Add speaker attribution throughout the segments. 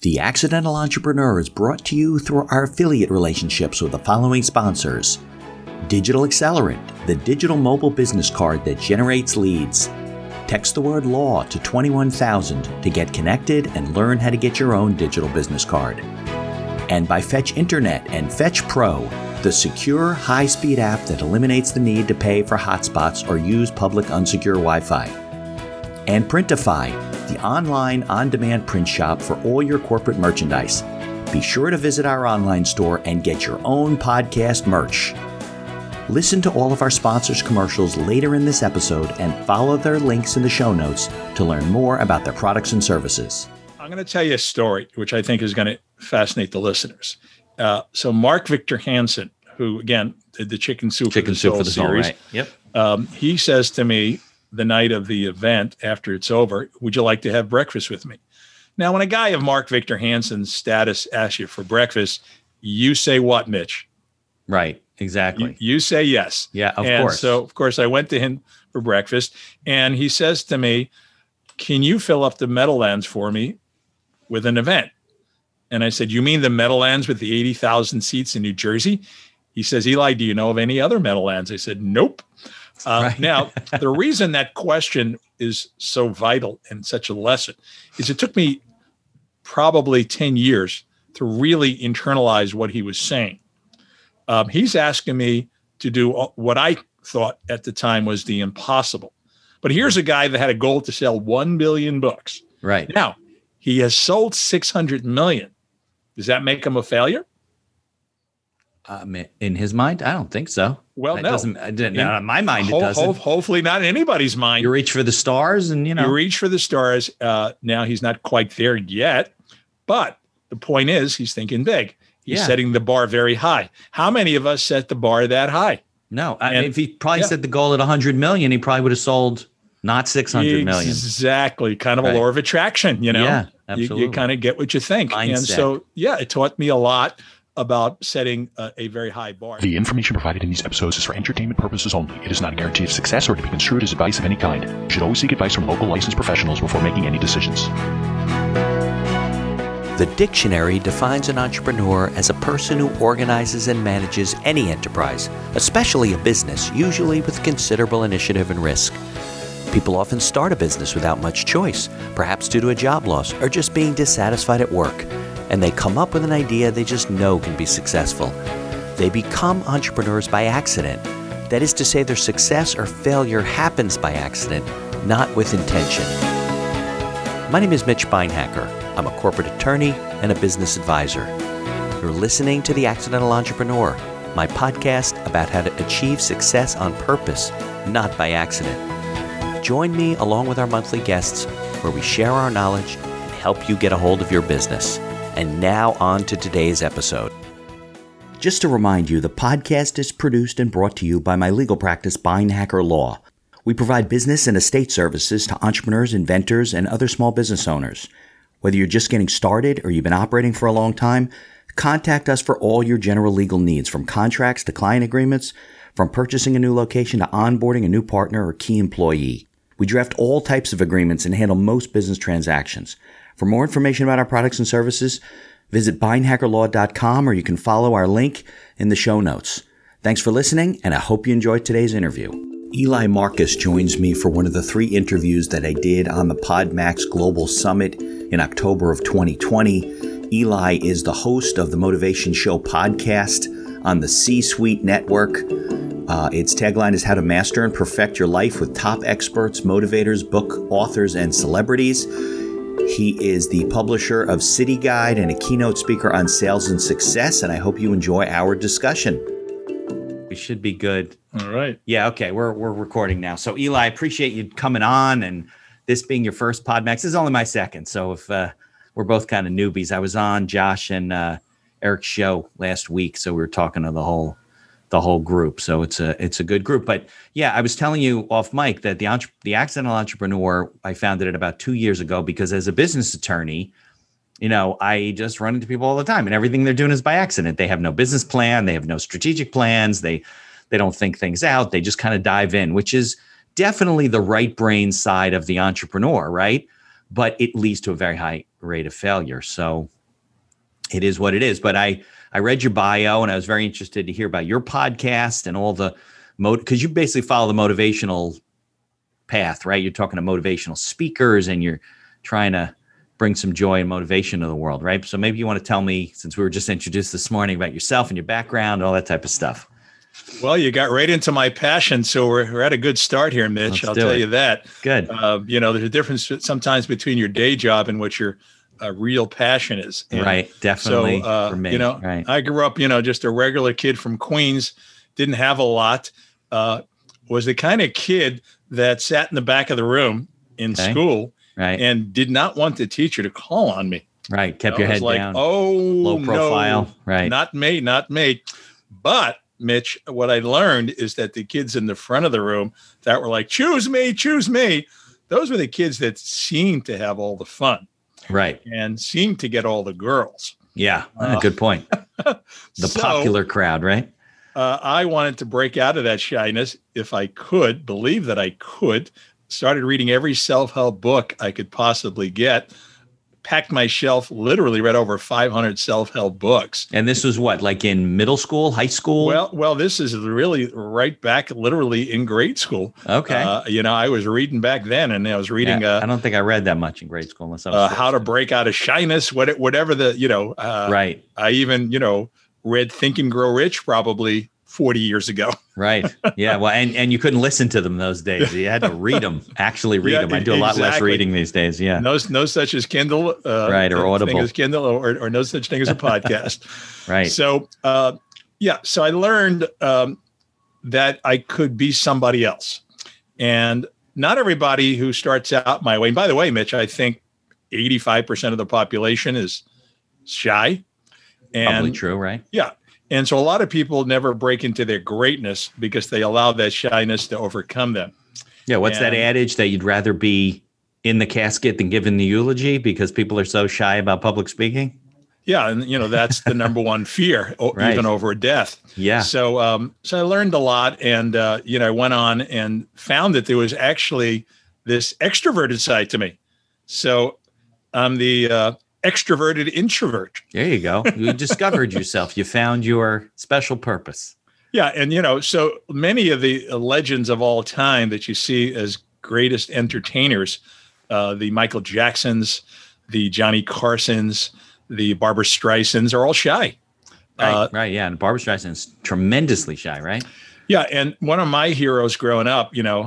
Speaker 1: The Accidental Entrepreneur is brought to you through our affiliate relationships with the following sponsors. Digital Accelerant, the digital mobile business card that generates leads. Text the word law to 21,000 to get connected and learn how to get your own digital business card. And by Fetch Internet and Fetch Pro, the secure, high-speed app that eliminates the need to pay for hotspots or use public unsecure Wi-Fi. And Printify, the online, on-demand print shop for all your corporate merchandise. Be sure to visit our online store and get your own podcast merch. Listen to all of our sponsors' commercials later in this episode and follow their links in the show notes to learn more about their products and services.
Speaker 2: I'm going to tell you a story, which I think is going to fascinate the listeners. So Mark Victor Hansen, who, again, did the Chicken Soup for the Soul series,
Speaker 3: right. Yep.
Speaker 2: He says to me the night of the event, after it's over, would you like to have breakfast with me? Now, when a guy of Mark Victor Hansen's status asks you for breakfast, you say what, Mitch?
Speaker 3: Right. Exactly.
Speaker 2: You say yes.
Speaker 3: Yeah, of course.
Speaker 2: So, of course, I went to him for breakfast, and he says to me, can you fill up the Meadowlands for me with an event? And I said, you mean the Meadowlands with the 80,000 seats in New Jersey? He says, Eli, do you know of any other Meadowlands? I said, nope. Right. Now, the reason that question is so vital and such a lesson is it took me probably 10 years to really internalize what he was saying. He's asking me to do what I thought at the time was the impossible. But here's a guy that had a goal to sell 1 billion books.
Speaker 3: Right.
Speaker 2: Now, he has sold 600 million. Does that make him a failure?
Speaker 3: In his mind, I don't think so.
Speaker 2: Well, no.
Speaker 3: In my mind, it doesn't.
Speaker 2: Hopefully not in anybody's mind.
Speaker 3: You reach for the stars and,
Speaker 2: You reach for the stars. Now, he's not quite there yet. But the point is, he's thinking big. He's setting the bar very high. How many of us set the bar that high?
Speaker 3: No. If he probably set the goal at 100 million, he probably would have sold not 600 million.
Speaker 2: Exactly. Kind of a law of attraction,
Speaker 3: Yeah, absolutely.
Speaker 2: You kind of get what you think.
Speaker 3: Mindset.
Speaker 2: And so, it taught me a lot about setting a very high bar.
Speaker 4: The information provided in these episodes is for entertainment purposes only. It is not a guarantee of success or to be construed as advice of any kind. You should always seek advice from local licensed professionals before making any decisions.
Speaker 1: The dictionary defines an entrepreneur as a person who organizes and manages any enterprise, especially a business, usually with considerable initiative and risk. People often start a business without much choice, perhaps due to a job loss or just being dissatisfied at work. And they come up with an idea they just know can be successful. They become entrepreneurs by accident. That is to say, their success or failure happens by accident, not with intention. My name is Mitch Beinhacker. I'm a corporate attorney and a business advisor. You're listening to The Accidental Entrepreneur, my podcast about how to achieve success on purpose, not by accident. Join me along with our monthly guests where we share our knowledge and help you get a hold of your business. And now on to today's episode. Just to remind you, the podcast is produced and brought to you by my legal practice, Beinhacker Law. We provide business and estate services to entrepreneurs, inventors, and other small business owners. Whether you're just getting started or you've been operating for a long time, contact us for all your general legal needs, from contracts to client agreements, from purchasing a new location to onboarding a new partner or key employee. We draft all types of agreements and handle most business transactions. For more information about our products and services, visit beinhackerlaw.com or you can follow our link in the show notes. Thanks for listening, and I hope you enjoyed today's interview. Eli Marcus joins me for one of the 3 interviews that I did on the PodMax Global Summit in October of 2020. Eli is the host of the Motivation Show podcast on the C-Suite Network. Its tagline is How to Master and Perfect Your Life with Top Experts, Motivators, Book Authors, and Celebrities. He is the publisher of City Guide and a keynote speaker on sales and success, and I hope you enjoy our discussion.
Speaker 3: We should be good.
Speaker 2: All right.
Speaker 3: Yeah, okay, we're recording now. So Eli, I appreciate you coming on, and this being your first PodMax. This is only my second, so if we're both kind of newbies. I was on Josh and Eric's show last week, so we were talking to the whole group. So it's a good group. But yeah, I was telling you off mic that the Accidental Entrepreneur, I founded it about 2 years ago because as a business attorney, I just run into people all the time and everything they're doing is by accident. They have no business plan. They have no strategic plans. They don't think things out. They just kind of dive in, which is definitely the right brain side of the entrepreneur, right? but it leads to a very high rate of failure. So it is what it is. But I read your bio and I was very interested to hear about your podcast and all the because you basically follow the motivational path, right? You're talking to motivational speakers and you're trying to bring some joy and motivation to the world, right? So maybe you want to tell me, since we were just introduced this morning, about yourself and your background, all that type of stuff.
Speaker 2: Well, you got right into my passion, so we're at a good start here, Mitch. I'll tell you that.
Speaker 3: Good.
Speaker 2: There's a difference sometimes between your day job and what your real passion is. And
Speaker 3: right, definitely.
Speaker 2: So,
Speaker 3: for me, right.
Speaker 2: I grew up, just a regular kid from Queens, didn't have a lot, was the kind of kid that sat in the back of the room in school and did not want the teacher to call on me.
Speaker 3: Right, kept your head down.
Speaker 2: Oh,
Speaker 3: low profile.
Speaker 2: No,
Speaker 3: right.
Speaker 2: Not me. But Mitch, what I learned is that the kids in the front of the room that were like, choose me. Those were the kids that seemed to have all the fun.
Speaker 3: Right.
Speaker 2: And seemed to get all the girls.
Speaker 3: Yeah. Good point. The popular crowd, right?
Speaker 2: I wanted to break out of that shyness if I could, believe that I could. Started reading every self-help book I could possibly get. Packed my shelf, literally read over 500 self-help books.
Speaker 3: And this was what, like in middle school, high school?
Speaker 2: Well, this is really right back, literally in grade school.
Speaker 3: Okay.
Speaker 2: I was reading back then, and I was reading.
Speaker 3: I don't think I read that much in grade school unless I was
Speaker 2: How to Break Out of Shyness, whatever the
Speaker 3: right.
Speaker 2: I even read Think and Grow Rich probably 40 years ago.
Speaker 3: Right. Yeah. Well, and you couldn't listen to them those days. You had to read them, actually read them. I do a lot less reading these days. Yeah.
Speaker 2: No such as Kindle.
Speaker 3: Right. Or Audible.
Speaker 2: Thing as Kindle or no such thing as a podcast.
Speaker 3: Right.
Speaker 2: So, so I learned that I could be somebody else. And not everybody who starts out my way. And by the way, Mitch, I think 85% of the population is shy. And
Speaker 3: probably true, right?
Speaker 2: Yeah. And so a lot of people never break into their greatness because they allow that shyness to overcome them.
Speaker 3: Yeah. What's that adage that you'd rather be in the casket than giving the eulogy because people are so shy about public speaking?
Speaker 2: Yeah. And, that's the number one fear,
Speaker 3: right.
Speaker 2: Even over death.
Speaker 3: Yeah.
Speaker 2: So I learned a lot and, I went on and found that there was actually this extroverted side to me. So I'm the extroverted introvert.
Speaker 3: There you go. You discovered yourself. You found your special purpose.
Speaker 2: Yeah. And, so many of the legends of all time that you see as greatest entertainers, the Michael Jacksons, the Johnny Carsons, the Barbra Streisands are all shy.
Speaker 3: Right. Yeah. And Barbra Streisand's tremendously shy, right?
Speaker 2: Yeah. And one of my heroes growing up,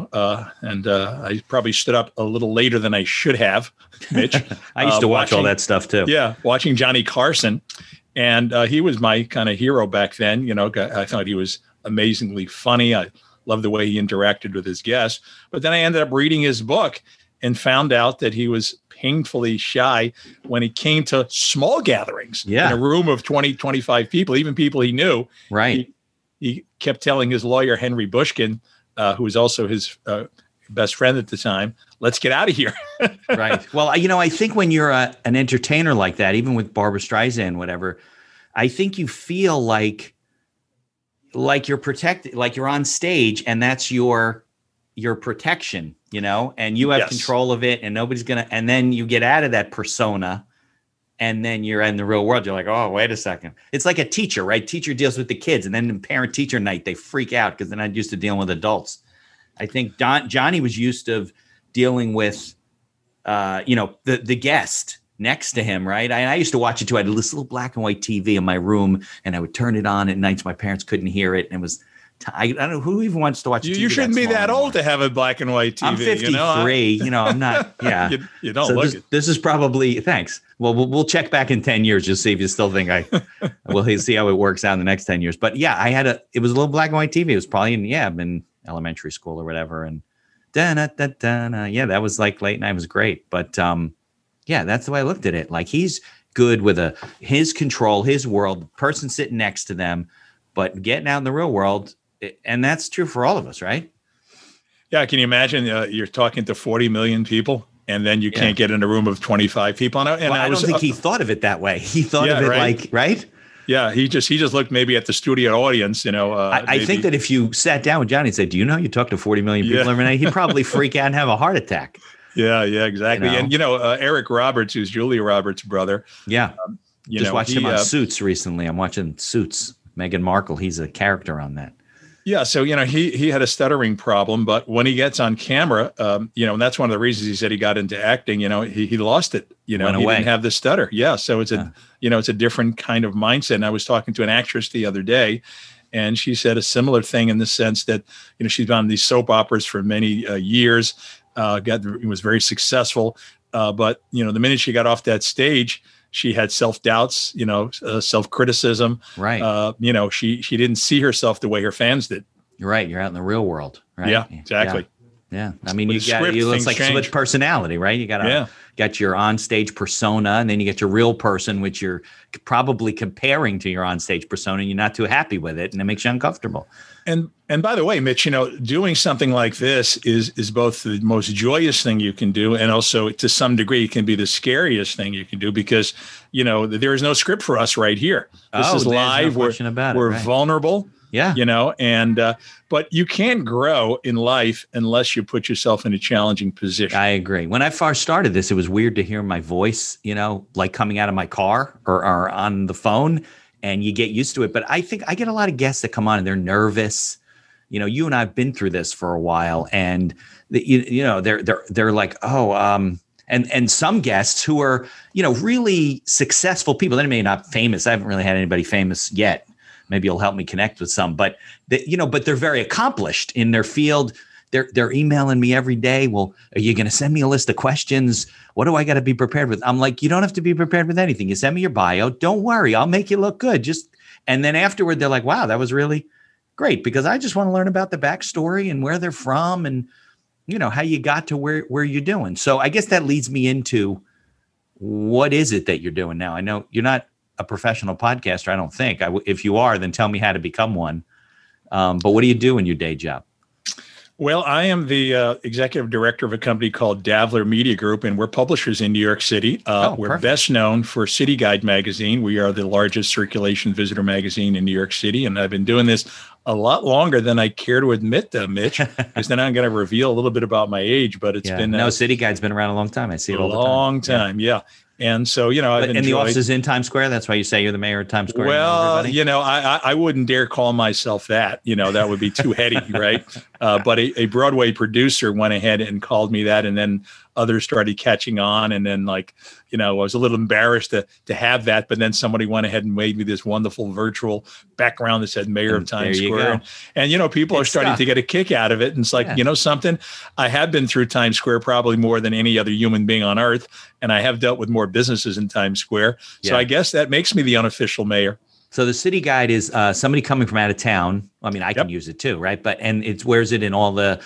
Speaker 2: I probably stood up a little later than I should have, Mitch.
Speaker 3: I used to watch all that stuff too.
Speaker 2: Yeah. Watching Johnny Carson. And he was my kind of hero back then. I thought he was amazingly funny. I loved the way he interacted with his guests. But then I ended up reading his book and found out that he was painfully shy when he came to small gatherings in a room of 20, 25 people, even people he knew.
Speaker 3: Right.
Speaker 2: He kept telling his lawyer, Henry Bushkin, who was also his best friend at the time, let's get out of here.
Speaker 3: Right. Well, I think when you're an entertainer like that, even with Barbra Streisand, whatever, I think you feel like you're protected, like you're on stage and that's your protection, and you have control of it and nobody's and then you get out of that persona. And then you're in the real world. You're like, oh, wait a second. It's like a teacher, right? Teacher deals with the kids. And then in parent-teacher night, they freak out because they're not used to dealing with adults. I think Johnny was used to dealing with, the guest next to him, right? I used to watch it too. I had this little black and white TV in my room, and I would turn it on at nights. My parents couldn't hear it. And it was I don't know who even wants to watch TV.
Speaker 2: You shouldn't be that old to have a black and white TV.
Speaker 3: I'm 53. I'm not. Yeah,
Speaker 2: you don't look it.
Speaker 3: This is probably thanks. Well, we'll check back in 10 years just see if you still think we'll see how it works out in the next 10 years. But yeah, it was a little black and white TV. It was probably in elementary school or whatever. And that was like late night. It was great. But that's the way I looked at it. Like he's good with his control, his world, the person sitting next to them, but getting out in the real world. And that's true for all of us, right?
Speaker 2: Yeah. Can you imagine you're talking to 40 million people and then you can't get in a room of 25 people? And
Speaker 3: I don't think he thought of it that way. He thought of it like, right?
Speaker 2: Yeah. He just looked maybe at the studio audience,
Speaker 3: I think that if you sat down with Johnny and said, do you know you talk to 40 million people every night? He'd probably freak out and have a heart attack.
Speaker 2: Yeah, exactly.
Speaker 3: You know?
Speaker 2: And Eric Roberts, who's Julia Roberts' brother.
Speaker 3: Yeah. Just watched him on
Speaker 2: he,
Speaker 3: Suits recently. I'm watching Suits. Meghan Markle. He's a character on that.
Speaker 2: Yeah, so he had a stuttering problem, but when he gets on camera, and that's one of the reasons he said he got into acting. He lost it. He didn't have the stutter. Yeah, so it's a different kind of mindset. And I was talking to an actress the other day, and she said a similar thing in the sense that she's been on these soap operas for many years, was very successful, but the minute she got off that stage, she had self-doubts, self-criticism.
Speaker 3: Right.
Speaker 2: She didn't see herself the way her fans did.
Speaker 3: You're right. You're out in the real world. Right.
Speaker 2: Yeah, exactly.
Speaker 3: Yeah. I mean,
Speaker 2: With
Speaker 3: you look like
Speaker 2: change.
Speaker 3: split personality, right? You got your onstage persona, and then you get your real person, which you're probably comparing to your onstage persona, and you're not too happy with it, and it makes you uncomfortable.
Speaker 2: And by the way, Mitch, doing something like this is both the most joyous thing you can do, and also to some degree it can be the scariest thing you can do, because there is no script for us right here. This is live. We're vulnerable.
Speaker 3: Yeah.
Speaker 2: But you can't grow in life unless you put yourself in a challenging position.
Speaker 3: I agree. When I first started this, it was weird to hear my voice, like coming out of my car or on the phone, and you get used to it. But I think I get a lot of guests that come on and they're nervous. You and I have been through this for a while, and they're like, and some guests who are, really successful people. They may not famous. I haven't really had anybody famous yet. Maybe you'll help me connect with some, but they're very accomplished in their field. They're emailing me every day. Well, are you going to send me a list of questions? What do I got to be prepared with? I'm like, you don't have to be prepared with anything. You send me your bio. Don't worry. I'll make you look good. And then afterward, they're like, wow, that was really great, because I just want to learn about the backstory and where they're from and, how you got to where you're doing. So I guess that leads me into, what is it that you're doing now? I know you're not a professional podcaster, I don't think. If you are, then tell me how to become one. But what do you do in your day job?
Speaker 2: Well, I am the executive director of a company called Davler Media Group, and we're publishers in New York City. We're
Speaker 3: perfect.
Speaker 2: best known for City Guide magazine. We are the largest circulation visitor magazine in New York City, and I've been doing this a lot longer than I care to admit, Mitch, because then I'm going to reveal a little bit about my age. But it's been
Speaker 3: City Guide's been around a long time. I see it all the time.
Speaker 2: Long time, yeah. And so, I've
Speaker 3: and the office is in Times Square. That's why you say you're the mayor of Times Square.
Speaker 2: Well, I wouldn't dare call myself that. That would be too heady, right? But a Broadway producer went ahead and called me that, and then others started catching on. And then, I was a little embarrassed to have that. But then somebody went ahead and made me this wonderful virtual background that said Mayor of Times Square. And people are starting to get a kick out of it. And it's like, something, I have been through Times Square probably more than any other human being on earth. And I have dealt with more businesses in Times Square. So I guess that makes me the unofficial mayor.
Speaker 3: So the City Guide is somebody coming from out of town. I mean, I can use it too, right? Where's it in all the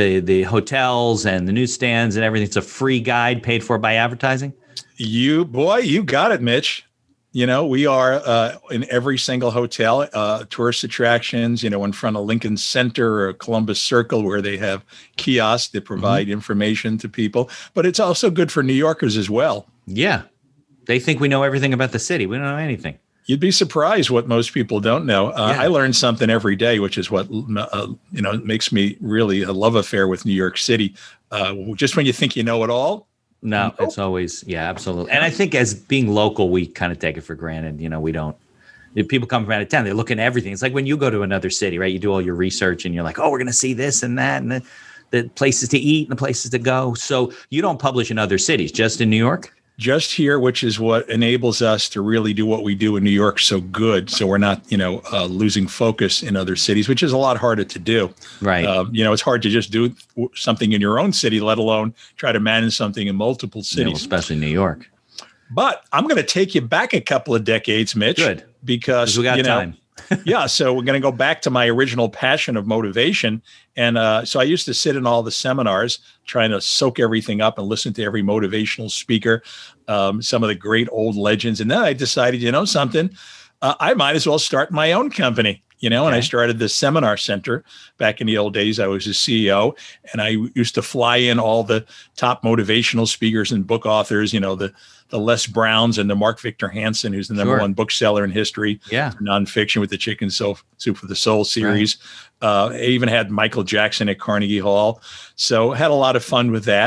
Speaker 3: hotels and the newsstands and everything? It's a free guide paid for by advertising.
Speaker 2: You got it, Mitch. We are in every single hotel, tourist attractions, in front of Lincoln Center or Columbus Circle, where they have kiosks that provide information to people. But it's also good for New Yorkers as well. Yeah.
Speaker 3: They think we know everything about the city. We don't know anything.
Speaker 2: You'd be surprised what most people don't know. I learn something every day, which is what makes me really a love affair with New York City. Just when you think you know it all.
Speaker 3: No, it's always, absolutely. And I think as being local, we kind of take it for granted. We don't. If people come from out of town, they look at everything. It's like when you go to another city, right? You do all your research and you're like, oh, we're going to see this and that and the places to eat and the places to go. So you don't publish in other cities, just in New York?
Speaker 2: Just here, which is what enables us to really do what we do in New York so good. So we're not, losing focus in other cities, which is a lot harder to do.
Speaker 3: Right.
Speaker 2: It's hard to just do something in your own city, let alone try to manage something in multiple cities.
Speaker 3: Especially New York.
Speaker 2: But I'm going to take you back a couple of decades, Mitch.
Speaker 3: Good.
Speaker 2: Because
Speaker 3: we got time.
Speaker 2: So we're going to go back to my original passion of motivation. And so I used to sit in all the seminars trying to soak everything up and listen to every motivational speaker, some of the great old legends. And then I decided, something, I might as well start my own company. And I started the Seminar Center back in the old days. I was a CEO, and I used to fly in all the top motivational speakers and book authors, the Les Browns and the Mark Victor Hansen, who's the number one bookseller in history, nonfiction with the Chicken Soup for the Soul series. Right. I even had Michael Jackson at Carnegie Hall. So had a lot of fun with that.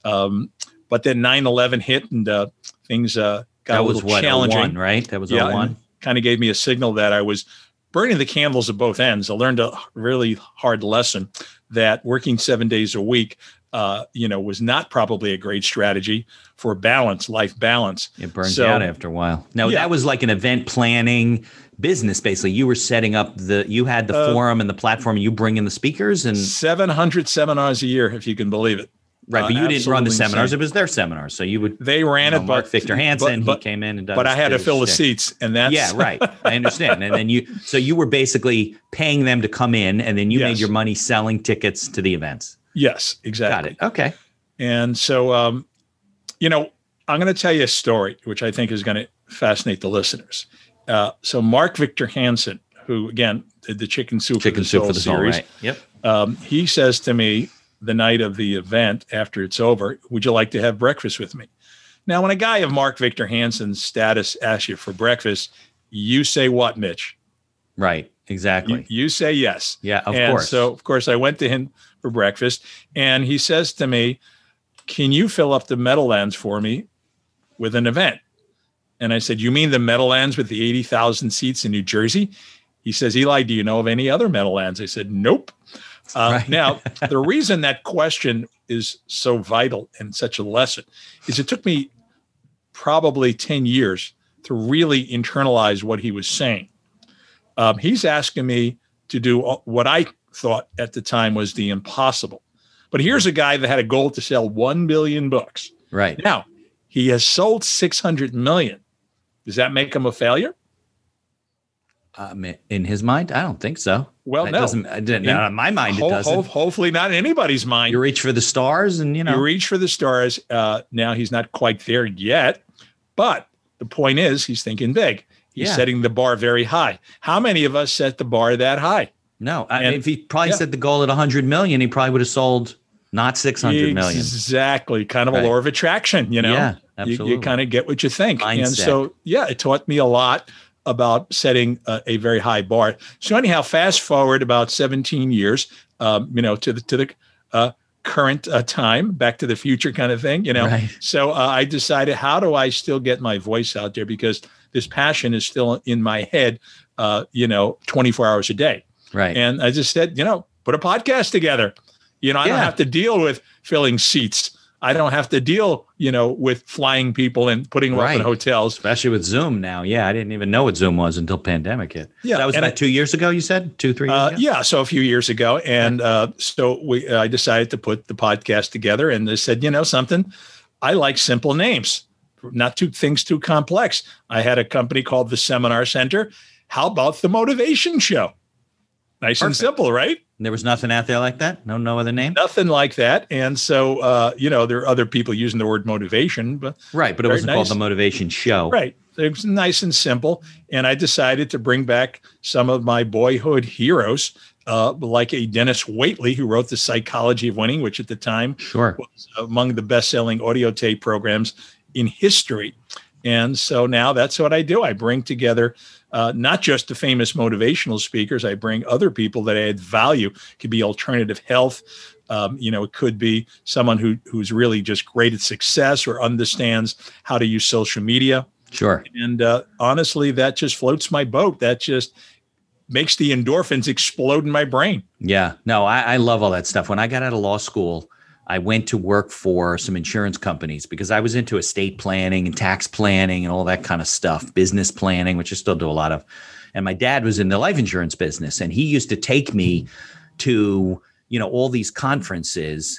Speaker 2: But then 9/11 hit and things got a little challenging.
Speaker 3: 01, right? That was
Speaker 2: yeah,
Speaker 3: 01.
Speaker 2: Kind of gave me a signal that I was burning the candles at both ends. I learned a really hard lesson that working 7 days a week, was not probably a great strategy for balance, life balance.
Speaker 3: It burns you out after a while. Now, that was like an event planning business, basically. You were setting up you had the forum and the platform, and you bring in the speakers and
Speaker 2: 700 seminars a year, if you can believe it.
Speaker 3: Right, but you didn't run the seminars. It was their seminars. So
Speaker 2: they ran it,
Speaker 3: Mark
Speaker 2: but
Speaker 3: Victor Hansen, he came in and done.
Speaker 2: But I had to fill the seats, and that's
Speaker 3: yeah, right. I understand. And then you were basically paying them to come in, and then you made your money selling tickets to the events.
Speaker 2: Yes, exactly.
Speaker 3: Got it. Okay.
Speaker 2: And so, I'm going to tell you a story, which I think is going to fascinate the listeners. So Mark Victor Hansen, who again did the Chicken Soup for the Soul series,
Speaker 3: right? Yep.
Speaker 2: He says to me the night of the event after it's over, "Would you like to have breakfast with me?" Now, when a guy of Mark Victor Hansen's status asks you for breakfast, you say what, Mitch?
Speaker 3: Right. Exactly.
Speaker 2: You say yes.
Speaker 3: Yeah, of course.
Speaker 2: So, of course, I went to him for breakfast, and he says to me, "Can you fill up the Meadowlands for me with an event?" And I said, "You mean the Meadowlands with the 80,000 seats in New Jersey?" He says, "Eli, do you know of any other Meadowlands?" I said, "Nope." Right. Now, the reason that question is so vital and such a lesson is it took me probably 10 years to really internalize what he was saying. He's asking me to do what I thought at the time was the impossible. But here's a guy that had a goal to sell 1 billion books.
Speaker 3: Right.
Speaker 2: Now, he has sold 600 million. Does that make him a failure?
Speaker 3: In his mind, I don't think so.
Speaker 2: Well,
Speaker 3: in my mind, it doesn't.
Speaker 2: Hopefully not in anybody's mind.
Speaker 3: You reach for the stars and,
Speaker 2: You reach for the stars. Now he's not quite there yet. But the point is he's thinking big. He's setting the bar very high. How many of us set the bar that high?
Speaker 3: No. If he probably set the goal at 100 million, he probably would have sold not 600 million.
Speaker 2: Exactly. Kind of a law of attraction,
Speaker 3: Yeah, absolutely.
Speaker 2: You kind of get what you think.
Speaker 3: Mindset.
Speaker 2: And so, it taught me a lot about setting a very high bar. So anyhow, fast forward about 17 years, to the current time, Back to the Future kind of thing,
Speaker 3: Right.
Speaker 2: So I decided, how do I still get my voice out there? Because this passion is still in my head, 24 hours a day.
Speaker 3: Right.
Speaker 2: And I just said, put a podcast together. I don't have to deal with filling seats. I don't have to deal, with flying people and putting them up in hotels.
Speaker 3: Especially with Zoom now. Yeah, I didn't even know what Zoom was until pandemic hit.
Speaker 2: Yeah,
Speaker 3: so that was about 2 years ago, you said? 2-3 years ago?
Speaker 2: Yeah, so a few years ago. And I decided to put the podcast together, and they said, something, I like simple names, not things too complex. I had a company called the Seminar Center. How about the Motivation Show? Nice and simple, right?
Speaker 3: There was nothing out there like that? No other name?
Speaker 2: Nothing like that. And so, there are other people using the word motivation. But
Speaker 3: right, but it wasn't called the Motivation Show.
Speaker 2: Right. It was nice and simple. And I decided to bring back some of my boyhood heroes, like a Dennis Waitley, who wrote The Psychology of Winning, which at the time was among the best-selling audio tape programs in history. And so now that's what I do. I bring together not just the famous motivational speakers. I bring other people that add value. It could be alternative health. It could be someone who's really just great at success or understands how to use social media.
Speaker 3: Sure.
Speaker 2: And honestly, that just floats my boat. That just makes the endorphins explode in my brain.
Speaker 3: Yeah. No, I love all that stuff. When I got out of law school, I went to work for some insurance companies because I was into estate planning and tax planning and all that kind of stuff, business planning, which I still do a lot of. And my dad was in the life insurance business, and he used to take me to, all these conferences.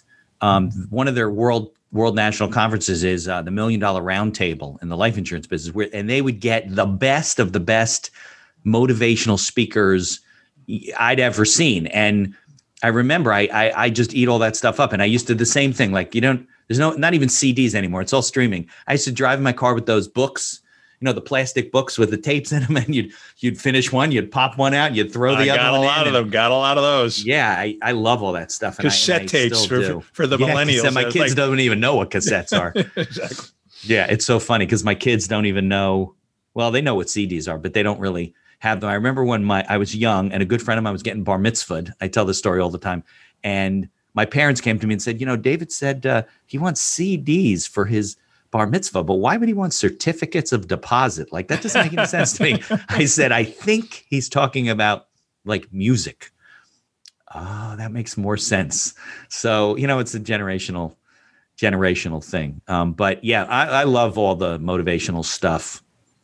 Speaker 3: One of their world national conferences is the $1 Million Roundtable in the life insurance business, and they would get the best of the best motivational speakers I'd ever seen. And I remember I just eat all that stuff up, and I used to do the same thing. Like there's not even CDs anymore. It's all streaming. I used to drive in my car with those books, the plastic books with the tapes in them, and you'd finish one, you'd pop one out, you'd throw the other one in.
Speaker 2: Got a lot of those.
Speaker 3: Yeah, I love all that stuff.
Speaker 2: Cassette tapes for the millennials.
Speaker 3: My kids don't even know what cassettes are.
Speaker 2: Exactly.
Speaker 3: Yeah, it's so funny because my kids don't even know. Well, they know what CDs are, but they don't really have them. I remember when I was young and a good friend of mine was getting bar mitzvahed. I tell this story all the time. And my parents came to me and said, David said he wants CDs for his bar mitzvah, but why would he want certificates of deposit? Like, that doesn't make any sense to me. I said, I think he's talking about like music. Oh, that makes more sense. So, it's a generational thing. But yeah, I love all the motivational stuff,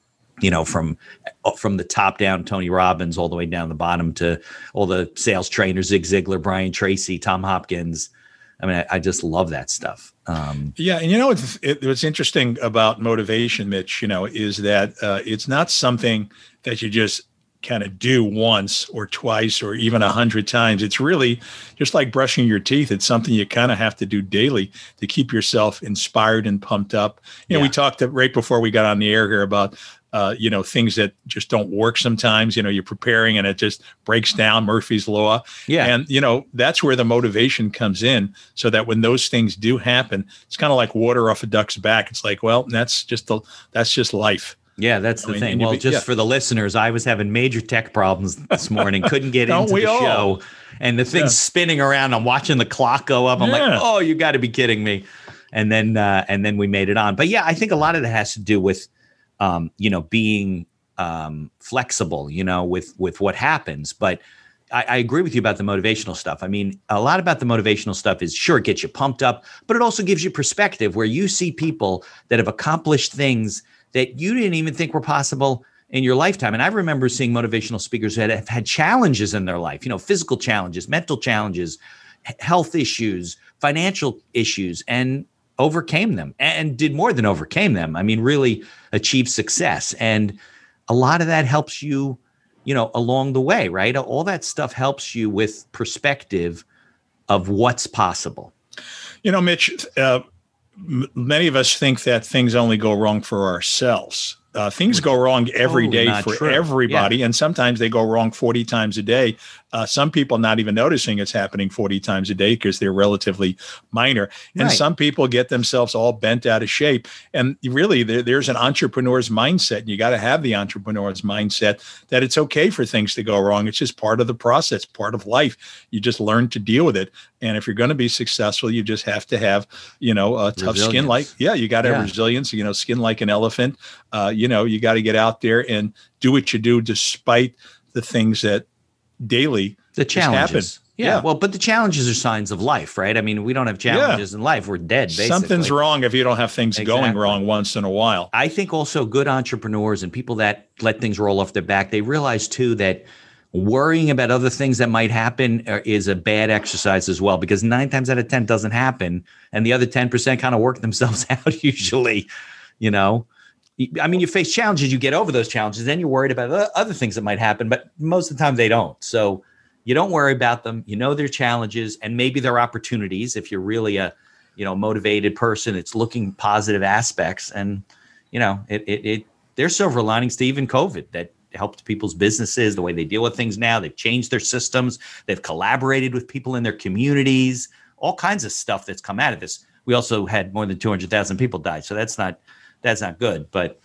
Speaker 3: from the top down, Tony Robbins, all the way down the bottom to all the sales trainers, Zig Ziglar, Brian Tracy, Tom Hopkins. I mean, I just love that stuff.
Speaker 2: Yeah. And what's interesting about motivation, Mitch, is that it's not something that you just kind of do once or twice or even 100 times. It's really just like brushing your teeth. It's something you kind of have to do daily to keep yourself inspired and pumped up. We talked right before we got on the air here about things that just don't work sometimes. You're preparing and it just breaks down, Murphy's Law.
Speaker 3: Yeah.
Speaker 2: And, that's where the motivation comes in, so that when those things do happen, it's kind of like water off a duck's back. It's like, well, that's just life.
Speaker 3: Yeah, that's the thing. Well, for the listeners, I was having major tech problems this morning. Couldn't get into the show. And the thing's spinning around. I'm watching the clock go up. I'm like, oh, you got to be kidding me. And then we made it on. But yeah, I think a lot of that has to do with being flexible, with what happens. But I agree with you about the motivational stuff. I mean, a lot about the motivational stuff is, sure, it gets you pumped up, but it also gives you perspective where you see people that have accomplished things that you didn't even think were possible in your lifetime. And I remember seeing motivational speakers that have had challenges in their life, physical challenges, mental challenges, health issues, financial issues, and overcame them and did more than overcame them. I mean, really achieved success. And a lot of that helps you, along the way, right? All that stuff helps you with perspective of what's possible.
Speaker 2: Mitch, many of us think that things only go wrong for ourselves. Things go wrong every day for everybody. Yeah. And sometimes they go wrong 40 times a day. Some people not even noticing it's happening 40 times a day because they're relatively minor. And some people get themselves all bent out of shape. And really, there's an entrepreneur's mindset. And you got to have the entrepreneur's mindset that it's okay for things to go wrong. It's just part of the process, part of life. You just learn to deal with it. And if you're going to be successful, you just have to have, a tough skin you got to have resilience, skin like an elephant. You got to get out there and do what you do despite the things that daily
Speaker 3: the challenges happen. Yeah. Well, but the challenges are signs of life, right? I mean, we don't have challenges in life. We're dead, basically.
Speaker 2: Something's wrong if you don't have things going wrong once in a while.
Speaker 3: I think also good entrepreneurs and people that let things roll off their back, they realize too that worrying about other things that might happen is a bad exercise as well, because 9 times out of 10 doesn't happen. And the other 10% kind of work themselves out usually, I mean, you face challenges, you get over those challenges, then you're worried about other things that might happen, but most of the time they don't. So you don't worry about them. They're challenges, and maybe they're opportunities. If you're really a, motivated person, it's looking positive aspects. And, there's silver linings to even COVID that helped people's businesses, the way they deal with things now. They've changed their systems. They've collaborated with people in their communities, all kinds of stuff that's come out of this. We also had more than 200,000 people die. So that's not good, but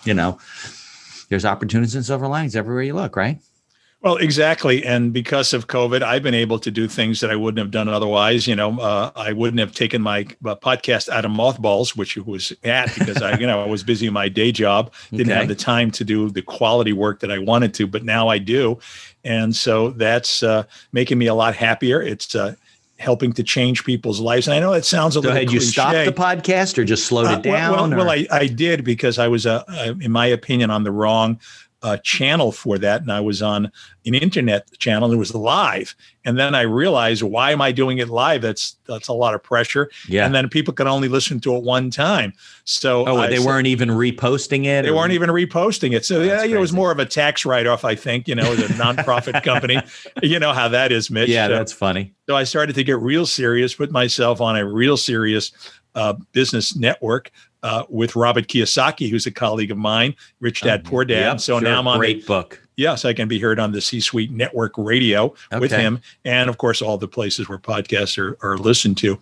Speaker 3: there's opportunities and silver linings everywhere you look, right?
Speaker 2: Well, exactly. And because of COVID, I've been able to do things that I wouldn't have done otherwise. I wouldn't have taken my podcast out of mothballs, which it was at because I was busy in my day job, didn't have the time to do the quality work that I wanted to, but now I do. And so that's making me a lot happier. It's helping to change people's lives. And I know it sounds a little cliche.
Speaker 3: You stopped the podcast or just slowed it down?
Speaker 2: Well, I did because I was, in my opinion, on the wrong channel for that. And I was on an internet channel. It was live. And then I realized, why am I doing it live? That's a lot of pressure. Yeah. And then people can only listen to it one time. So
Speaker 3: they weren't even reposting it?
Speaker 2: They weren't even reposting it. So it was more of a tax write-off, I think, as a nonprofit company. You know how that is, Mitch.
Speaker 3: Yeah, that's funny.
Speaker 2: So I started to get real serious, put myself on a real serious business network with Robert Kiyosaki, who's a colleague of mine, Rich Dad, Poor Dad.
Speaker 3: Yep,
Speaker 2: so now I'm on
Speaker 3: great book.
Speaker 2: Yes, I can be heard on the C-Suite Network Radio with him. And of course, all the places where podcasts are listened to.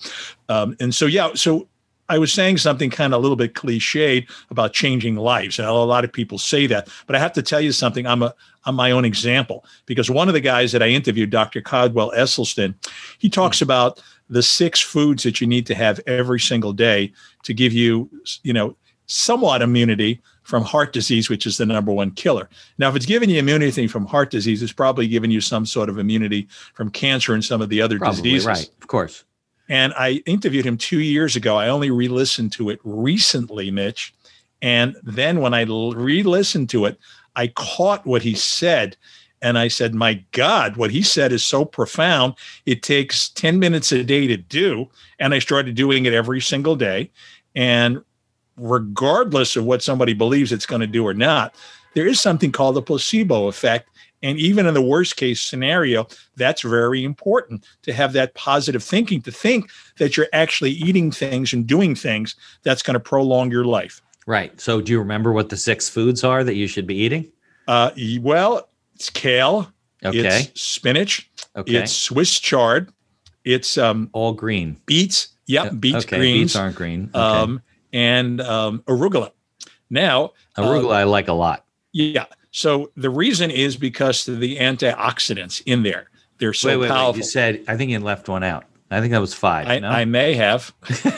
Speaker 2: So I was saying something kind of a little bit cliched about changing lives. And a lot of people say that, but I have to tell you something. I'm my own example, because one of the guys that I interviewed, Dr. Caldwell Esselstyn, he talks about the 6 foods that you need to have every single day to give you, somewhat immunity from heart disease, which is the number one killer. Now, if it's giving you immunity from heart disease, it's probably giving you some sort of immunity from cancer and some of the other diseases.
Speaker 3: Right, of course.
Speaker 2: And I interviewed him 2 years ago. I only re-listened to it recently, Mitch. And then when I re-listened to it, I caught what he said. And I said, my God, what he said is so profound. It takes 10 minutes a day to do. And I started doing it every single day. And regardless of what somebody believes it's going to do or not, there is something called the placebo effect. And even in the worst case scenario, that's very important to have that positive thinking, to think that you're actually eating things and doing things that's going to prolong your life.
Speaker 3: Right. So do you remember what the 6 foods are that you should be eating?
Speaker 2: Well, it's kale.
Speaker 3: Okay.
Speaker 2: It's spinach.
Speaker 3: Okay.
Speaker 2: It's Swiss chard. It's
Speaker 3: all green.
Speaker 2: Beets. Yep. Beets,
Speaker 3: okay.
Speaker 2: greens.
Speaker 3: Beets aren't green. Okay.
Speaker 2: And arugula. Now,
Speaker 3: arugula I like a lot.
Speaker 2: Yeah. So the reason is because of the antioxidants in there. They're so powerful.
Speaker 3: Wait. You said, I think you left one out. I think that was 5. No?
Speaker 2: I may have.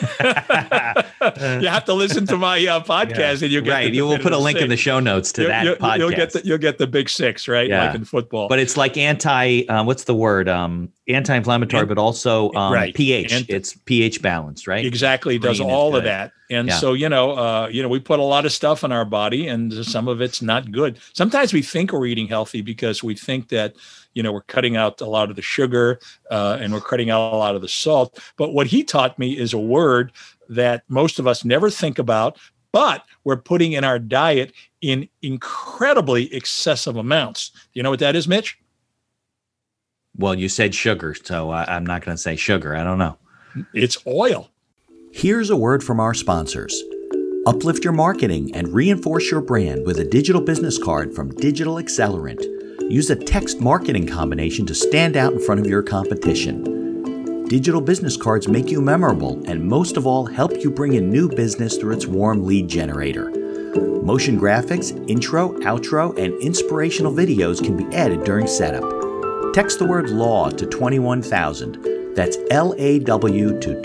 Speaker 2: You have to listen to my podcast, and you'll get
Speaker 3: right. You will put a link in the show notes to that podcast.
Speaker 2: You'll get the big 6, right?
Speaker 3: Yeah.
Speaker 2: Like in football.
Speaker 3: But it's like what's the word? Anti-inflammatory, but also pH. It's pH balanced, right?
Speaker 2: Exactly. It does all of that. And so, we put a lot of stuff in our body, and some of it's not good. Sometimes we think we're eating healthy because we think that, we're cutting out a lot of the sugar and we're cutting out a lot of the salt. But what he taught me is a word that most of us never think about, but we're putting in our diet in incredibly excessive amounts. Do you know what that is, Mitch?
Speaker 3: Well, you said sugar, so I'm not going to say sugar. I don't know.
Speaker 2: It's oil.
Speaker 1: Here's a word from our sponsors. Uplift your marketing and reinforce your brand with a digital business card from Digital Accelerant. Use a text marketing combination to stand out in front of your competition. Digital business cards make you memorable and most of all help you bring in new business through its warm lead generator. Motion graphics, intro, outro, and inspirational videos can be added during setup. Text the word LAW to 21,000. That's LAW to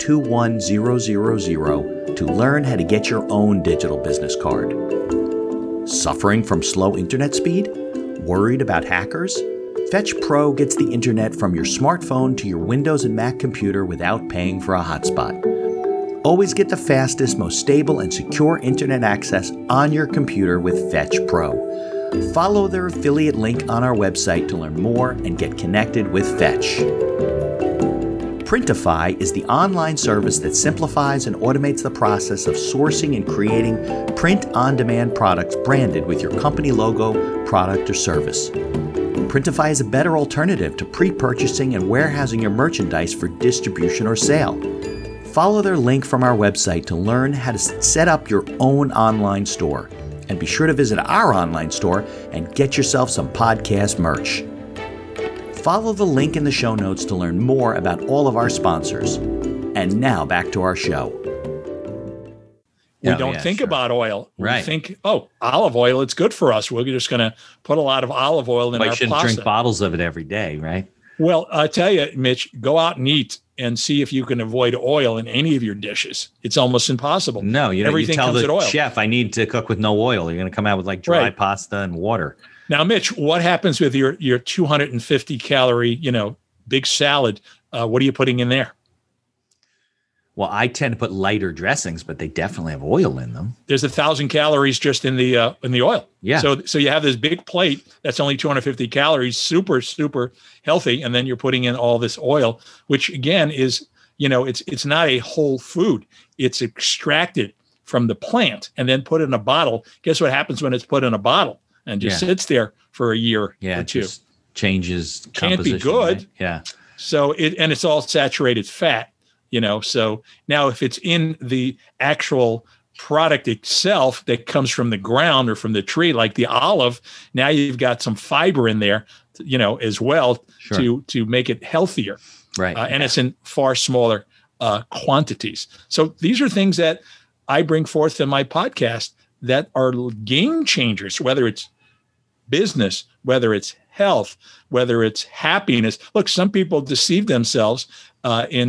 Speaker 1: 21000 to learn how to get your own digital business card. Suffering from slow internet speed? Worried about hackers? Fetch Pro gets the internet from your smartphone to your Windows and Mac computer without paying for a hotspot. Always get the fastest, most stable, and secure internet access on your computer with Fetch Pro. Follow their affiliate link on our website to learn more and get connected with Fetch. Printify is the online service that simplifies and automates the process of sourcing and creating print-on-demand products branded with your company logo, product, or service. Printify is a better alternative to pre-purchasing and warehousing your merchandise for distribution or sale. Follow their link from our website to learn how to set up your own online store. And be sure to visit our online store and get yourself some podcast merch. Follow the link in the show notes to learn more about all of our sponsors. And now back to our show.
Speaker 2: We don't think about oil.
Speaker 3: Right.
Speaker 2: We think, olive oil, it's good for us. We're just going to put a lot of olive oil in our pasta.
Speaker 3: You shouldn't drink bottles of it every day, right?
Speaker 2: Well, I tell you, Mitch, go out and eat and see if you can avoid oil in any of your dishes. It's almost impossible.
Speaker 3: No, everything tell the chef, I need to cook with no oil. You're going to come out with like dry pasta and water.
Speaker 2: Now, Mitch, what happens with your 250 calorie, big salad? What are you putting in there?
Speaker 3: Well, I tend to put lighter dressings, but they definitely have oil in them.
Speaker 2: There's 1,000 calories just in the oil. Yeah. So you have this big plate that's only 250 calories, super, super healthy, and then you're putting in all this oil, which again is, it's not a whole food. It's extracted from the plant and then put in a bottle. Guess what happens when it's put in a bottle and just sits there for a year or two?
Speaker 3: It just changes
Speaker 2: composition. Can't be good.
Speaker 3: Right? Yeah.
Speaker 2: So it's all saturated fat. So now if it's in the actual product itself that comes from the ground or from the tree, like the olive, now you've got some fiber in there, as well to make it healthier.
Speaker 3: Right.
Speaker 2: And it's in far smaller quantities. So these are things that I bring forth in my podcast that are game changers, whether it's business, whether it's health, whether it's happiness. Look, some people deceive themselves in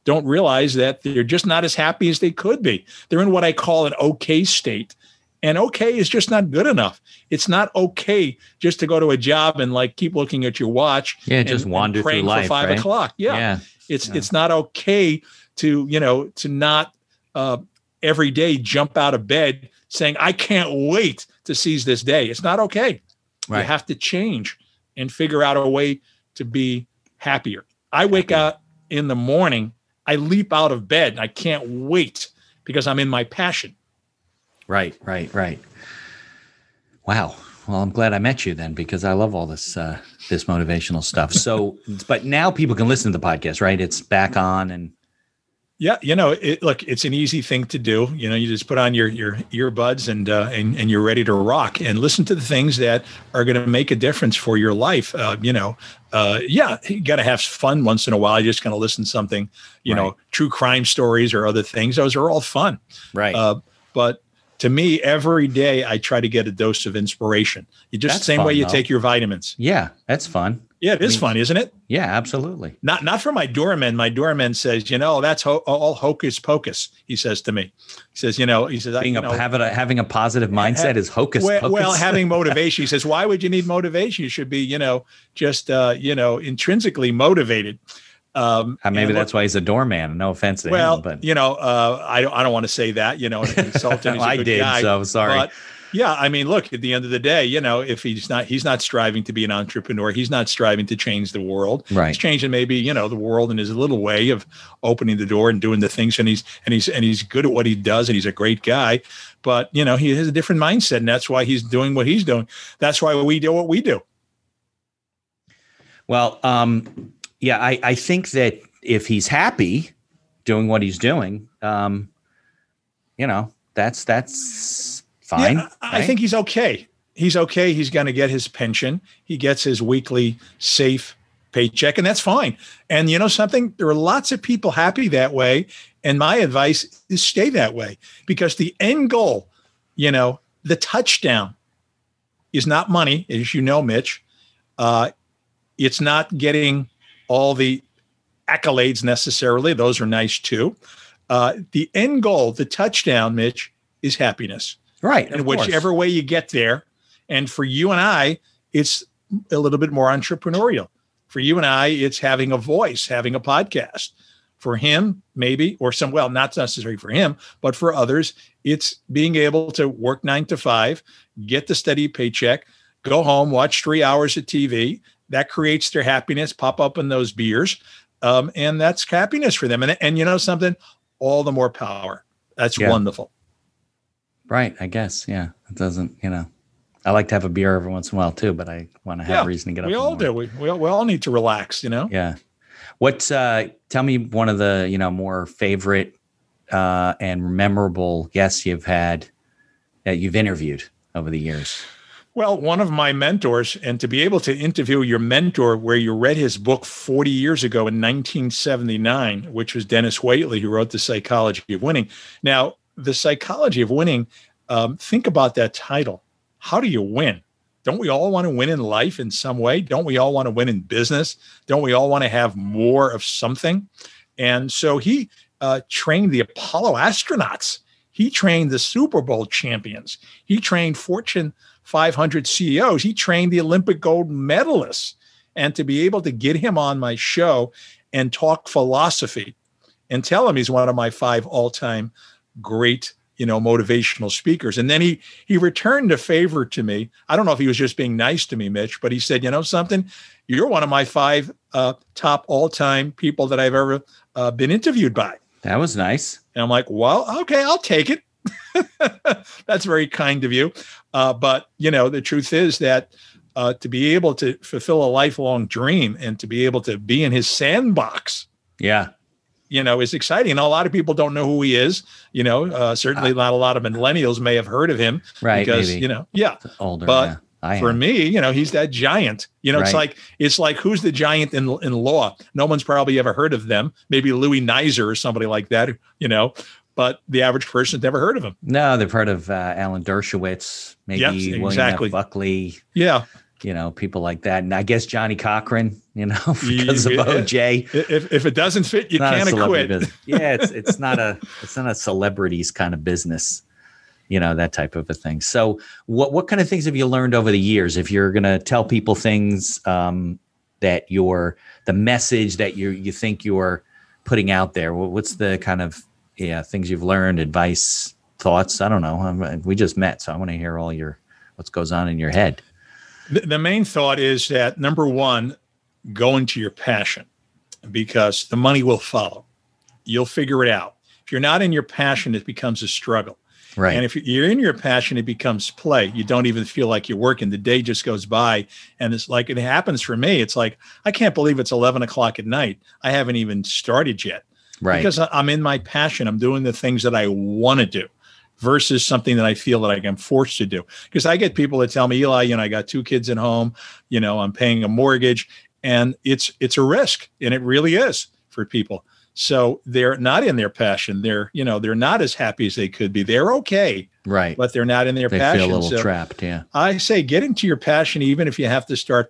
Speaker 2: don't realize that they're just not as happy as they could be. They're in what I call an okay state. And okay is just not good enough. It's not okay just to go to a job and like keep looking at your watch.
Speaker 3: Yeah, just wander through life
Speaker 2: for 5 o'clock. Yeah. It's not okay to not every day jump out of bed saying, I can't wait to seize this day. It's not okay. Right. You have to change and figure out a way to be happier. I wake up in the morning, I leap out of bed, and I can't wait because I'm in my passion.
Speaker 3: Right. Wow. Well, I'm glad I met you then, because I love all this this motivational stuff. So, but now people can listen to the podcast, right? It's back on, and
Speaker 2: yeah, look, it's an easy thing to do. You just put on your earbuds and you're ready to rock and listen to the things that are going to make a difference for your life. You got to have fun once in a while. You're just going to listen to something, true crime stories or other things. Those are all fun.
Speaker 3: Right.
Speaker 2: But to me, every day I try to get a dose of inspiration. You just same way you take your vitamins.
Speaker 3: Yeah, that's fun.
Speaker 2: Yeah, it is fun, isn't it?
Speaker 3: Yeah, absolutely.
Speaker 2: Not for my doorman. My doorman says, that's all hocus pocus. He says to me, he says,
Speaker 3: having a positive mindset is hocus pocus.
Speaker 2: Well, having motivation. He says, why would you need motivation? You should be, just intrinsically motivated.
Speaker 3: Maybe that's why he's a doorman. No offense to him, but
Speaker 2: I don't want to say that. Insult him.
Speaker 3: I did, guy, so sorry.
Speaker 2: But, yeah, I mean, look, at the end of the day, if he's not striving to be an entrepreneur, he's not striving to change the world.
Speaker 3: Right.
Speaker 2: He's changing maybe, the world in his little way of opening the door and doing the things, and he's good at what he does, and he's a great guy. But, he has a different mindset, and that's why he's doing what he's doing. That's why we do what we do.
Speaker 3: Well, I think that if he's happy doing what he's doing, that's fine.
Speaker 2: Yeah, I think he's okay. He's okay. He's going to get his pension. He gets his weekly safe paycheck, and that's fine. And something? There are lots of people happy that way. And my advice is stay that way, because the end goal, the touchdown is not money, as you know, Mitch. It's not getting all the accolades necessarily. Those are nice too. The end goal, the touchdown, Mitch, is happiness.
Speaker 3: Right.
Speaker 2: And whichever way you get there. And for you and I, it's a little bit more entrepreneurial. For you and I, it's having a voice, having a podcast. For him, maybe, not necessarily for him, but for others, it's being able to work 9 to 5, get the steady paycheck, go home, watch 3 hours of TV. That creates their happiness, pop up in those beers. And that's happiness for them. And something, all the more power. That's wonderful.
Speaker 3: Right. I guess. Yeah. It doesn't, I like to have a beer every once in a while too, but I want to have a reason to get up.
Speaker 2: We all do. We all need to relax,
Speaker 3: Yeah. Tell me one of the, more favorite and memorable guests you've had that you've interviewed over the years.
Speaker 2: Well, one of my mentors, and to be able to interview your mentor where you read his book 40 years ago in 1979, which was Dennis Waitley, who wrote The Psychology of Winning. Now, The Psychology of Winning, think about that title. How do you win? Don't we all want to win in life in some way? Don't we all want to win in business? Don't we all want to have more of something? And so he trained the Apollo astronauts. He trained the Super Bowl champions. He trained Fortune 500 CEOs. He trained the Olympic gold medalists. And to be able to get him on my show and talk philosophy and tell him he's one of my 5 all-time great, motivational speakers. And then he returned a favor to me. I don't know if he was just being nice to me, Mitch, but he said, something, you're one of my 5 top all-time people that I've ever been interviewed by.
Speaker 3: That was nice.
Speaker 2: And I'm like, well, okay, I'll take it. That's very kind of you. But, the truth is that to be able to fulfill a lifelong dream and to be able to be in his sandbox.
Speaker 3: Yeah.
Speaker 2: Is exciting. And a lot of people don't know who he is. Certainly not a lot of millennials may have heard of him.
Speaker 3: Right.
Speaker 2: Because,
Speaker 3: maybe.
Speaker 2: Older.
Speaker 3: But
Speaker 2: for me, he's that giant. It's like who's the giant in law? No one's probably ever heard of them. Maybe Louis Nizer or somebody like that, but the average person's never heard of him.
Speaker 3: No, they've heard of Alan Dershowitz, maybe William F. Buckley.
Speaker 2: Yeah.
Speaker 3: People like that. And I guess Johnny Cochran, because of OJ.
Speaker 2: If it doesn't fit, you can't quit.
Speaker 3: Yeah, it's not a celebrities kind of business, that type of a thing. So what kind of things have you learned over the years? If you're going to tell people things that the message that you think you're putting out there, what's the kind of things you've learned, advice, thoughts? I don't know. We just met, so I want to hear all what's goes on in your head.
Speaker 2: The main thought is that, number one, go into your passion, because the money will follow. You'll figure it out. If you're not in your passion, it becomes a struggle.
Speaker 3: Right.
Speaker 2: And if you're in your passion, it becomes play. You don't even feel like you're working. The day just goes by. And it's like, it happens for me. It's like, I can't believe it's 11 o'clock at night. I haven't even started yet.
Speaker 3: Right.
Speaker 2: Because I'm in my passion. I'm doing the things that I want to do versus something that I feel that I'm forced to do. Because I get people that tell me, Eli, I got 2 kids at home, I'm paying a mortgage, and it's a risk. And it really is for people. So they're not in their passion. They're not as happy as they could be. They're okay.
Speaker 3: Right.
Speaker 2: But they're not in their passion.
Speaker 3: They feel a little trapped. Yeah.
Speaker 2: I say, get into your passion, even if you have to start,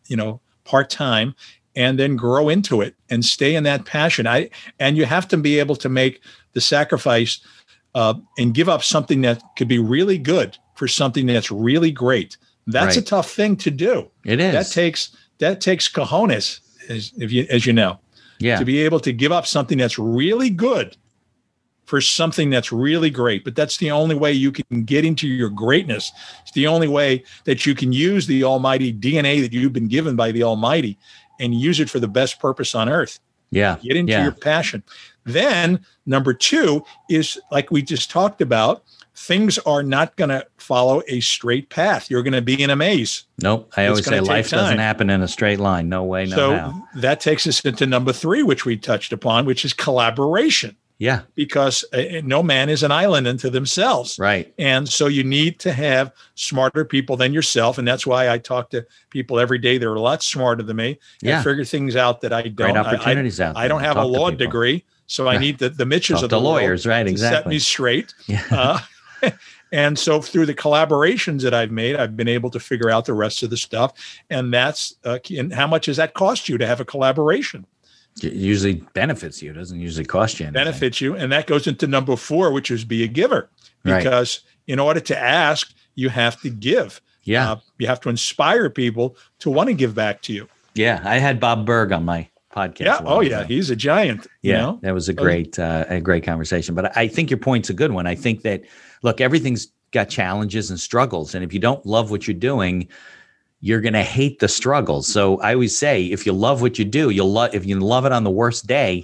Speaker 2: part-time, and then grow into it and stay in that passion. And you have to be able to make the sacrifice and give up something that could be really good for something that's really great. That's a tough thing to do.
Speaker 3: It is.
Speaker 2: That takes cojones, as you know.
Speaker 3: Yeah.
Speaker 2: To be able to give up something that's really good for something that's really great. But that's the only way you can get into your greatness. It's the only way that you can use the almighty DNA that you've been given by the Almighty and use it for the best purpose on earth.
Speaker 3: Yeah.
Speaker 2: Get into your passion. Then number 2 is, like we just talked about, things are not going to follow a straight path. You're going to be in a maze.
Speaker 3: Nope. I always say life doesn't happen in a straight line. No way, no how.
Speaker 2: So that takes us into number 3, which we touched upon, which is collaboration.
Speaker 3: Yeah.
Speaker 2: Because no man is an island unto themselves.
Speaker 3: Right.
Speaker 2: And so you need to have smarter people than yourself. And that's why I talk to people every day that are a lot smarter than me.
Speaker 3: Yeah.
Speaker 2: And figure things out that I don't.
Speaker 3: Great opportunities out there.
Speaker 2: I don't have a law degree. So I need the Mitches of the
Speaker 3: lawyers, right? Exactly.
Speaker 2: To set me straight.
Speaker 3: Yeah.
Speaker 2: And so through the collaborations that I've made, I've been able to figure out the rest of the stuff. And that's and how much does that cost you to have a collaboration?
Speaker 3: It usually benefits you. It doesn't usually cost you anything.
Speaker 2: Benefits you. And that goes into number 4, which is be a giver. Because in order to ask, you have to give.
Speaker 3: Yeah.
Speaker 2: You have to inspire people to want to give back to you.
Speaker 3: Yeah. I had Bob Berg on my podcast.
Speaker 2: Yeah. Oh, yeah. He's a giant.
Speaker 3: Yeah. That was a great conversation. But I think your point's a good one. I think that, look, everything's got challenges and struggles. And if you don't love what you're doing, you're going to hate the struggles. So I always say, if you love what you do, if you love it on the worst day,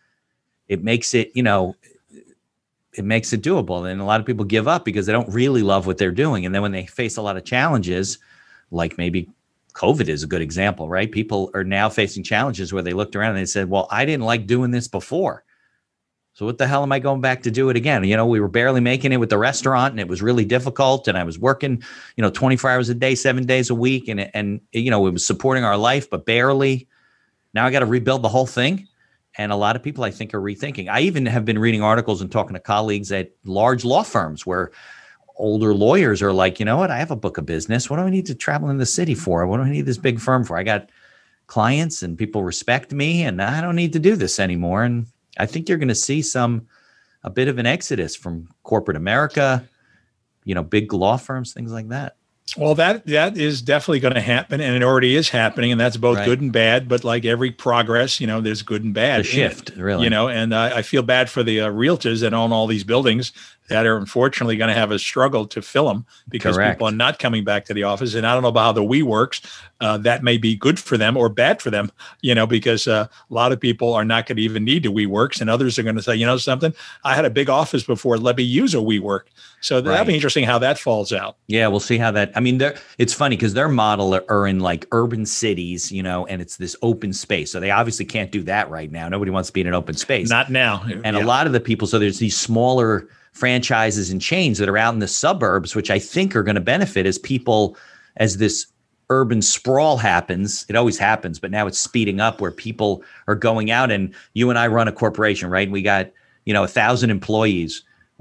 Speaker 3: it makes it, it makes it doable. And a lot of people give up because they don't really love what they're doing. And then when they face a lot of challenges, like maybe COVID is a good example, right? People are now facing challenges where they looked around and they said, well, I didn't like doing this before. So what the hell am I going back to do it again? We were barely making it with the restaurant and it was really difficult. And I was working, 24 hours a day, 7 days a week. And it was supporting our life, but barely. Now I got to rebuild the whole thing. And a lot of people, I think, are rethinking. I even have been reading articles and talking to colleagues at large law firms where older lawyers are like, you know what? I have a book of business. What do I need to travel in the city for? What do I need this big firm for? I got clients and people respect me and I don't need to do this anymore. And I think you're going to see a bit of an exodus from corporate America, big law firms, things like that.
Speaker 2: Well, that is definitely going to happen, and it already is happening, and that's both good and bad. But like every progress, there's good and bad.
Speaker 3: The shift, really.
Speaker 2: And I feel bad for the realtors that own all these buildings that are unfortunately going to have a struggle to fill them because people are not coming back to the office. And I don't know about how the WeWorks, that may be good for them or bad for them, because a lot of people are not going to even need the WeWorks, and others are going to say, something, I had a big office before, let me use a WeWork. So that'll be interesting how that falls out.
Speaker 3: Yeah, we'll see how that. I mean, it's funny because their model are in like urban cities, and it's this open space. So they obviously can't do that right now. Nobody wants to be in an open space.
Speaker 2: Not now.
Speaker 3: And a lot of the people, so there's these smaller franchises and chains that are out in the suburbs, which I think are going to benefit as this urban sprawl happens. It always happens, but now it's speeding up where people are going out. And you and I run a corporation, right? We got, 1,000 employees.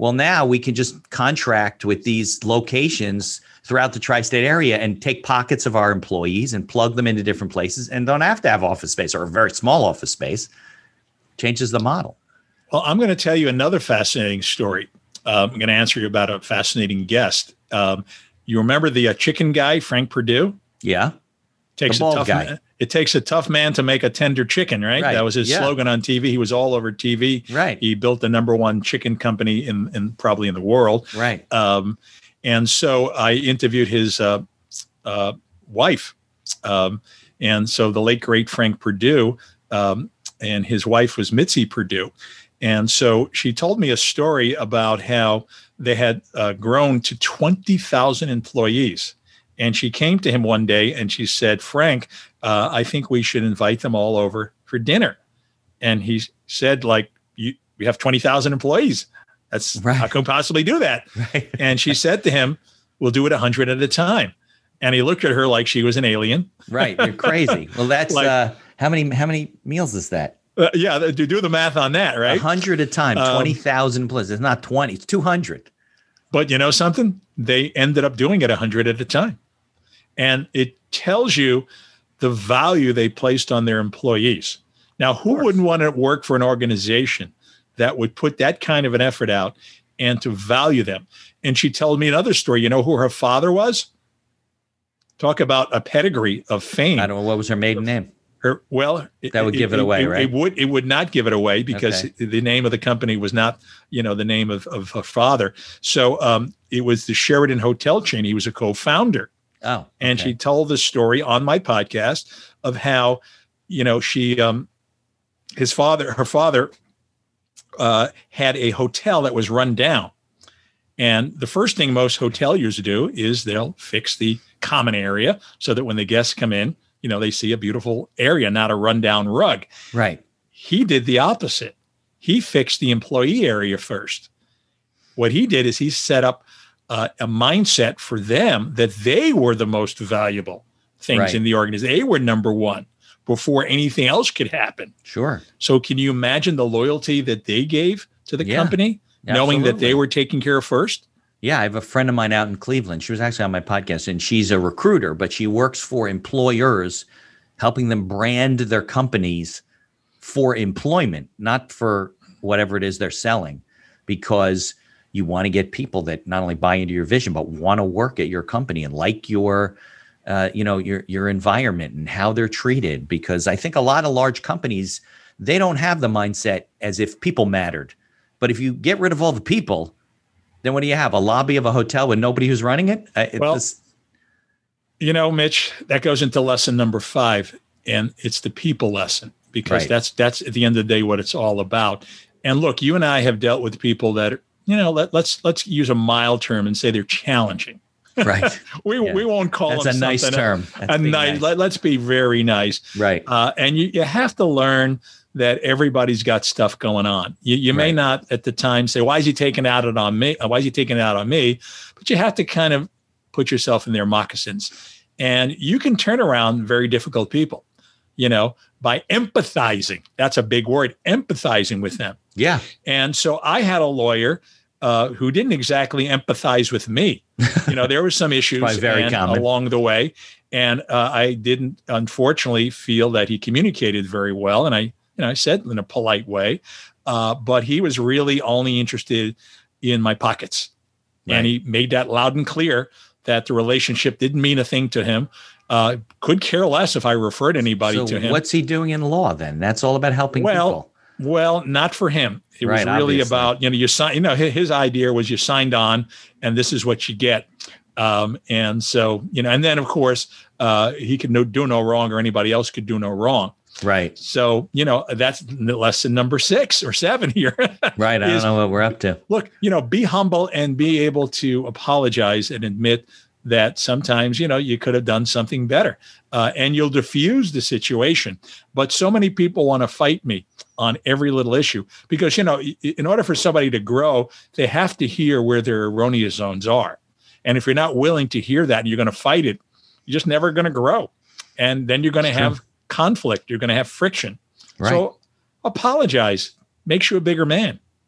Speaker 3: Well, now we can just contract with these locations throughout the tri-state area and take pockets of our employees and plug them into different places and don't have to have office space or a very small office space. Changes the model.
Speaker 2: Well, I'm going to tell you another fascinating story. I'm going to answer you about a fascinating guest. You remember the chicken guy, Frank Perdue?
Speaker 3: Yeah.
Speaker 2: Takes
Speaker 3: the bald
Speaker 2: a tough
Speaker 3: guy.
Speaker 2: Man, it takes a tough man to make a tender chicken, right? That was his slogan on TV. He was all over TV.
Speaker 3: Right.
Speaker 2: He built the number one chicken company in probably in the world.
Speaker 3: Right.
Speaker 2: And so I interviewed his wife. And so the late, great Frank Perdue, and his wife was Mitzi Perdue. And so she told me a story about how they had grown to 20,000 employees. And she came to him one day and she said, Frank, I think we should invite them all over for dinner. And he said, like, we have 20,000 employees. That's
Speaker 3: right.
Speaker 2: How can we possibly do that?
Speaker 3: Right.
Speaker 2: And she said to him, we'll do it 100 at a time. And he looked at her like she was an alien.
Speaker 3: Right. You're crazy. Well, that's
Speaker 2: like,
Speaker 3: how many meals is that?
Speaker 2: Yeah. Do the math on that, right?
Speaker 3: 100 a time, 20,000 plus. It's not 20, it's 200.
Speaker 2: But you know something? They ended up doing it 100 at a time. And it tells you the value they placed on their employees. Now, who wouldn't want to work for an organization that would put that kind of an effort out and to value them? And she told me another story. You know who her father was? Talk about a pedigree of fame.
Speaker 3: I don't know. What was her maiden name?
Speaker 2: That
Speaker 3: would give it away, right?
Speaker 2: It would not give it away because the name of the company was not, the name of her father. So it was the Sheraton Hotel chain. He was a co-founder.
Speaker 3: Oh, okay.
Speaker 2: And she told the story on my podcast of how, her father had a hotel that was run down. And the first thing most hoteliers do is they'll fix the common area so that when the guests come in, they see a beautiful area, not a rundown rug.
Speaker 3: Right.
Speaker 2: He did the opposite. He fixed the employee area first. What he did is he set up a mindset for them that they were the most valuable things in the organization. They were number one before anything else could happen.
Speaker 3: Sure.
Speaker 2: So can you imagine the loyalty that they gave to the company, knowing that they were taken care of first?
Speaker 3: Yeah, I have a friend of mine out in Cleveland. She was actually on my podcast, and she's a recruiter, but she works for employers, helping them brand their companies for employment, not for whatever it is they're selling, because you want to get people that not only buy into your vision, but want to work at your company and like your environment and how they're treated. Because I think a lot of large companies, they don't have the mindset as if people mattered. But if you get rid of all the people, then what do you have? A lobby of a hotel with nobody who's running it?
Speaker 2: Mitch, that goes into lesson number 5, and it's the people lesson, because that's at the end of the day what it's all about. And look, you and I have dealt with people that are, let's use a mild term and say they're challenging.
Speaker 3: Right.
Speaker 2: We won't call them
Speaker 3: something. That's a nice term.
Speaker 2: Nice. Let's be very nice.
Speaker 3: Right.
Speaker 2: And you have to learn that everybody's got stuff going on. You may not at the time say, why is he taking it out on me? Why is he taking it out on me? But you have to kind of put yourself in their moccasins. And you can turn around very difficult people, by empathizing. That's a big word, empathizing with them.
Speaker 3: Yeah.
Speaker 2: And so I had a lawyer who didn't exactly empathize with me. There were some issues along the way. And I didn't, unfortunately, feel that he communicated very well. And I said in a polite way, but he was really only interested in my pockets. Right. And he made that loud and clear that the relationship didn't mean a thing to him. Could care less if I referred anybody to him.
Speaker 3: What's he doing in law then? That's all about helping people.
Speaker 2: Well, not for him. It was really about, you sign, his idea was you signed on and this is what you get. And so, and then of course, he could do no wrong or anybody else could do no wrong.
Speaker 3: Right.
Speaker 2: So, that's lesson number 6 or 7 here.
Speaker 3: Right. I don't know what we're up to.
Speaker 2: Look, be humble and be able to apologize and admit that sometimes, you could have done something better, and you'll diffuse the situation. But so many people want to fight me on every little issue because, in order for somebody to grow, they have to hear where their erroneous zones are. And if you're not willing to hear that and you're going to fight it, you're just never going to grow. And then you're going to have conflict. You're going to have friction. Right. So apologize, makes you a bigger man.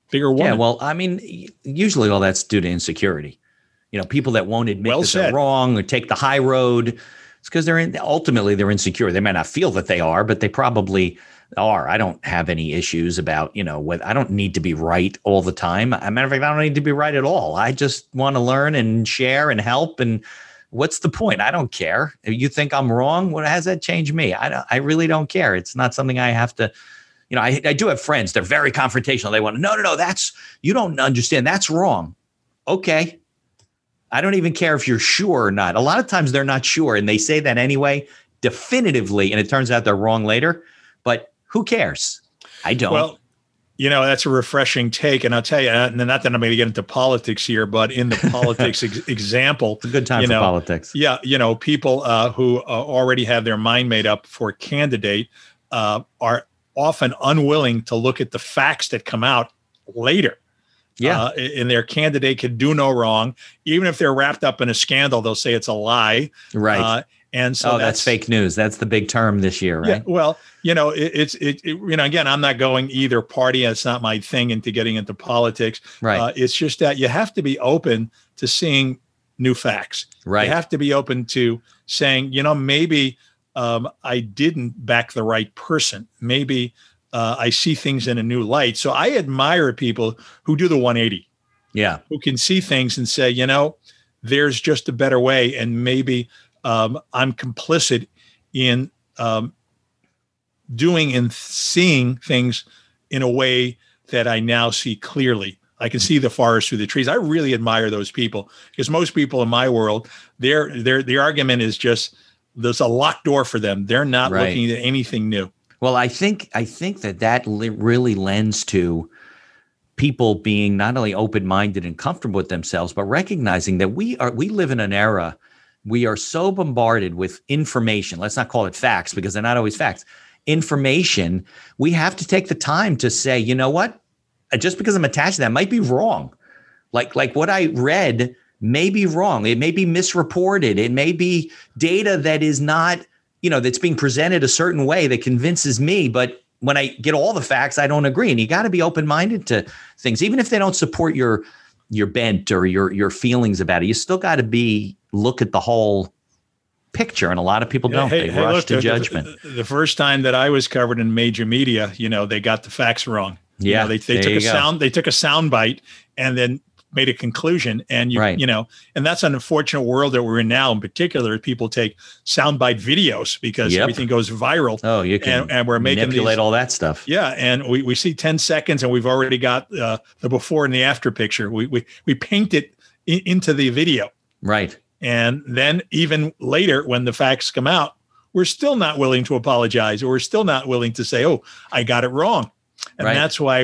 Speaker 2: bigger woman.
Speaker 3: Yeah, well, I mean, usually all that's due to insecurity. People that won't admit that they're wrong or take the high road. It's because ultimately they're insecure. They may not feel that they are, but they probably are. I don't have any issues about, I don't need to be right all the time. As a matter of fact, I don't need to be right at all. I just want to learn and share and help. And what's the point? I don't care. If you think I'm wrong, what has that changed me? I really don't care. It's not something I have to, I do have friends. They're very confrontational. They want, no, you don't understand. That's wrong. Okay. I don't even care if you're sure or not. A lot of times they're not sure and they say that anyway, definitively. And it turns out they're wrong later, but who cares? I don't.
Speaker 2: Well, that's a refreshing take. And I'll tell you, and not that I'm going to get into politics here, but in the politics example,
Speaker 3: it's a good time for politics.
Speaker 2: Yeah. People who already have their mind made up for a candidate are often unwilling to look at the facts that come out later.
Speaker 3: Yeah.
Speaker 2: And their candidate can do no wrong. Even if they're wrapped up in a scandal, they'll say it's a lie.
Speaker 3: Right.
Speaker 2: And so
Speaker 3: that's fake news. That's the big term this year, right?
Speaker 2: Yeah, well, again, I'm not going either party. It's not my thing into getting into politics.
Speaker 3: Right.
Speaker 2: It's just that you have to be open to seeing new facts.
Speaker 3: Right.
Speaker 2: You have to be open to saying, maybe I didn't back the right person. Maybe I see things in a new light. So I admire people who do the 180.
Speaker 3: Yeah.
Speaker 2: Who can see things and say, there's just a better way. And maybe I'm complicit in doing and seeing things in a way that I now see clearly. I can see the forest through the trees. I really admire those people because most people in my world, the argument is just there's a locked door for them. They're not looking at anything new. Well,
Speaker 3: I think that really lends to people being not only open-minded and comfortable with themselves, but recognizing that we live in an era. We are so bombarded with information. Let's not call it facts because they're not always facts. Information. We have to take the time to say, you know what? Just because I'm attached to that might be wrong. Like what I read may be wrong. It may be misreported. It may be data that is not, that's being presented a certain way that convinces me. But when I get all the facts, I don't agree. And you got to be open-minded to things, even if they don't support your bent or your feelings about it. You still got to look at the whole picture, and a lot of people don't. They rush to judgment.
Speaker 2: The first time that I was covered in major media, they got the facts wrong.
Speaker 3: Yeah,
Speaker 2: they took a sound bite and then made a conclusion, and and that's an unfortunate world that we're in now. In particular, people take soundbite videos because everything goes viral.
Speaker 3: Oh, you can
Speaker 2: and we're making
Speaker 3: manipulate all that stuff.
Speaker 2: Yeah, and we see 10 seconds, and we've already got the before and the after picture. We paint it into the video,
Speaker 3: right?
Speaker 2: And then even later, when the facts come out, we're still not willing to apologize, or we're still not willing to say, "Oh, I got it wrong." And that's why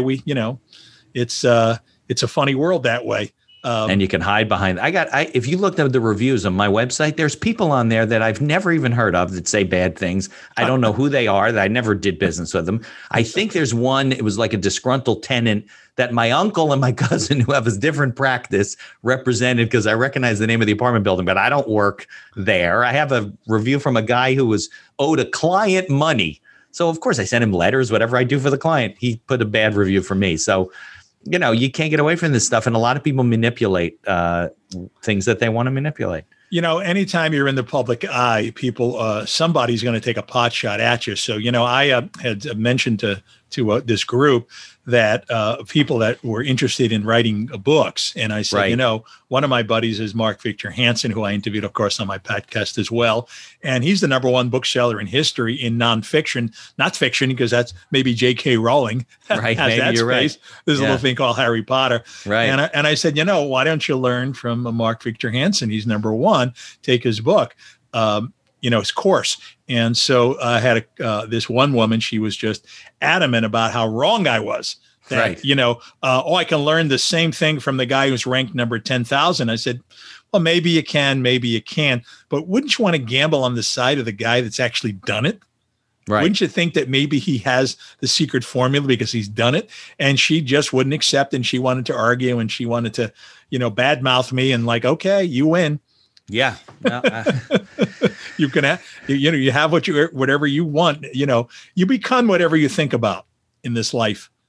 Speaker 2: it's a funny world that way.
Speaker 3: And you can hide behind. If you looked at the reviews on my website, there's people on there that I've never even heard of that say bad things. I don't know who they are. That I never did business with them. I think there's one. It was like a disgruntled tenant that my uncle and my cousin, who have a different practice, represented because I recognize the name of the apartment building, but I don't work there. I have a review from a guy who was owed a client money. So of course I sent him letters, whatever I do for the client. He put a bad review for me. So you can't get away from this stuff. And a lot of people manipulate things that they want to manipulate.
Speaker 2: Anytime you're in the public eye, people, somebody's going to take a pot shot at you. So, I had mentioned to this group that people that were interested in writing books. And I said, one of my buddies is Mark Victor Hansen, who I interviewed, of course, on my podcast as well. And he's the number one bookseller in history in nonfiction, not fiction, because that's maybe J.K. Rowling.
Speaker 3: Right.
Speaker 2: Has that space.
Speaker 3: Right.
Speaker 2: There's a little thing called Harry Potter.
Speaker 3: Right.
Speaker 2: And I said, why don't you learn from Mark Victor Hansen? He's number one. Take his book. His course. And so I had this one woman, she was just adamant about how wrong I was. That, I can learn the same thing from the guy who's ranked number 10,000. I said, well, maybe you can, maybe you can. But wouldn't you want to gamble on the side of the guy that's actually done it?
Speaker 3: Right.
Speaker 2: Wouldn't you think that maybe he has the secret formula because he's done it? And she just wouldn't accept, and she wanted to argue, and she wanted to, badmouth me and okay, you win.
Speaker 3: Yeah.
Speaker 2: You can have, you have whatever you want, you become whatever you think about in this life.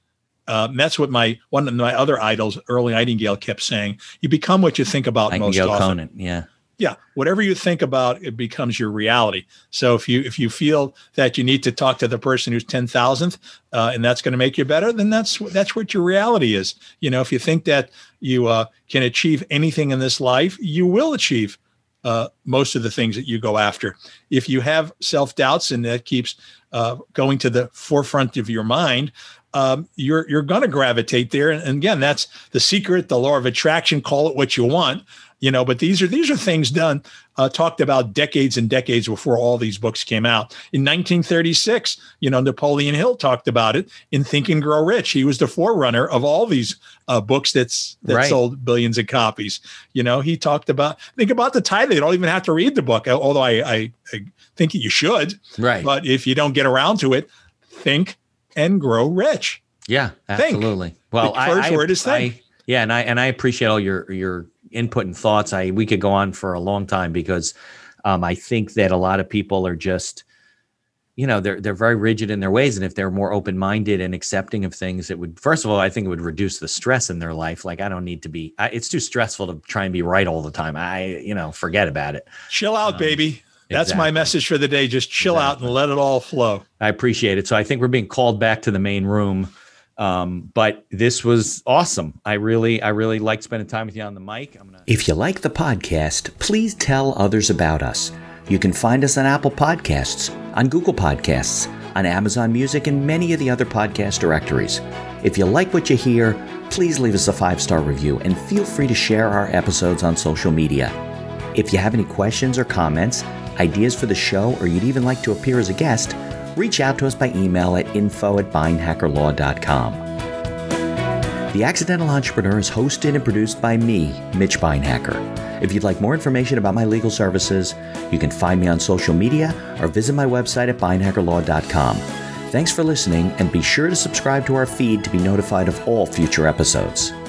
Speaker 2: That's what one of my other idols, Earl Nightingale, kept saying. You become what you think about most often.
Speaker 3: Conant, yeah.
Speaker 2: Yeah, whatever you think about, it becomes your reality. So if you feel that you need to talk to the person who's 10,000th, and that's going to make you better, then that's what your reality is. If you think that you can achieve anything in this life, you will achieve most of the things that you go after. If you have self-doubts and that keeps going to the forefront of your mind, you're going to gravitate there. And again, that's the secret, the law of attraction. Call it what you want. But these are things talked about decades and decades before all these books came out. In 1936, Napoleon Hill talked about it in Think and Grow Rich. He was the forerunner of all these books that sold billions of copies. He talked about, think about the title. You don't even have to read the book, although I think you should.
Speaker 3: Right.
Speaker 2: But if you don't get around to it, Think and Grow Rich.
Speaker 3: Yeah, absolutely.
Speaker 2: Think.
Speaker 3: Well,
Speaker 2: the first word is think.
Speaker 3: And I appreciate all your input and thoughts. We could go on for a long time because I think that a lot of people are just, they're very rigid in their ways. And if they're more open-minded and accepting of things, it would, first of all, I think it would reduce the stress in their life. Like I don't need to be, it's too stressful to try and be right all the time. Forget about it.
Speaker 2: Chill out, baby. That's
Speaker 3: exactly.
Speaker 2: my message for the day. Just chill out and let it all flow.
Speaker 3: I appreciate it. So I think we're being called back to the main room. But this was awesome. I really liked spending time with you on the mic.
Speaker 1: If you like the podcast, please tell others about us. You can find us on Apple Podcasts, on Google Podcasts, on Amazon Music, and many of the other podcast directories. If you like what you hear, please leave us a 5-star review and feel free to share our episodes on social media. If you have any questions or comments, ideas for the show, or you'd even like to appear as a guest, reach out to us by email at info@beinhackerlaw.com. The Accidental Entrepreneur is hosted and produced by me, Mitch Beinhacker. If you'd like more information about my legal services, you can find me on social media or visit my website at beinhackerlaw.com. Thanks for listening, and be sure to subscribe to our feed to be notified of all future episodes.